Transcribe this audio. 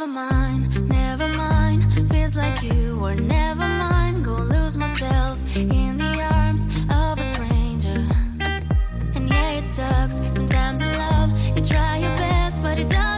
mind, never mind. Feels like you were never mine. Go lose myself in the arms of a stranger. And yeah, it sucks. Sometimes in love, you try your best, but it doesn't.